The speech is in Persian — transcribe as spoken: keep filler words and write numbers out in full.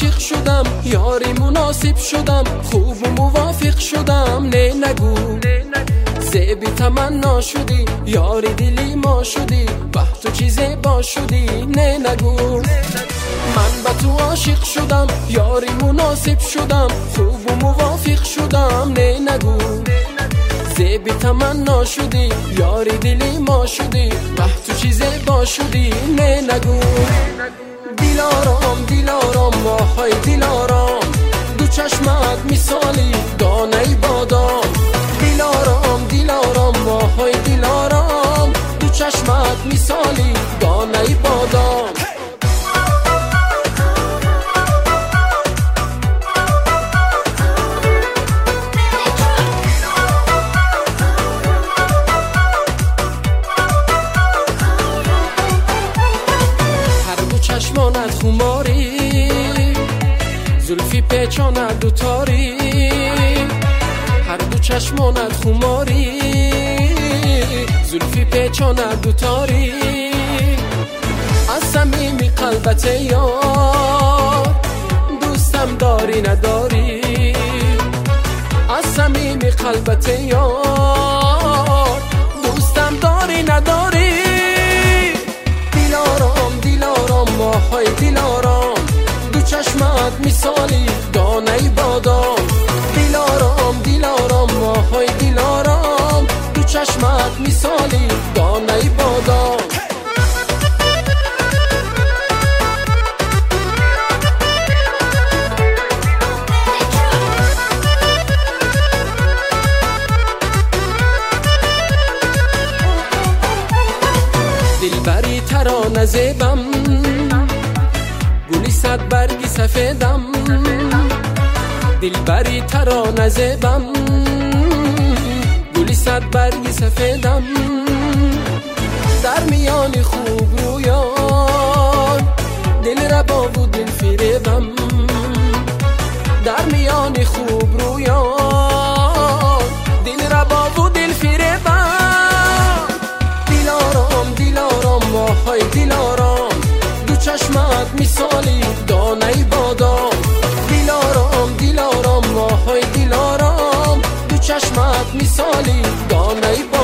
عاشق شدم، یاری مناسب شدم، خوب و موافق شدم. نه نگو زیبی تمنا شدی، یاری دلی ما شدی، به تو چیز با شدی. نه نگو من به تو عاشق شدم، یاری مناسب شدم، خوب و موافق شدم. نه نگو زیبی تمنا شدی، یاری دلی ما شدی، به تو چیز با شدی. نه نگو دلارام دلارام ماهای دلارام، دو چشمت مثالی دانه بادام. دلارام دلارام ماهای دلارام، دو چشمت مثالی دانه بادام. چشمانت خماری، زلفی پیچانت دوتاری. هر دو چشمانت خماری، زلفی پیچانت دوتاری. از صمیم قلبت یار، دوستم داری نداری. از صمیم قلبت یار، دوستم داری نداری. ماهای دلارام، دو چشمت مثالی دانه بادام. دلارام دلارام ماهای دلارام، دو چشمت مثالی دانه بادام. دلبری ترانه زیبم، گلی صد برگی سفیدم. دلبری ترانه زیبم، گلی صد برگی سفیدم. در میان خوب رویان، دل ربا و دل فریبم. در میان خوب رویان، دل ربا و دل فریبم. دلارام دلارام ماهای دلارام، دو چشمت مثالی دانه بادام. دلارام دلارام ماهای دلارام، دو چشمت مثالی دانه بادام.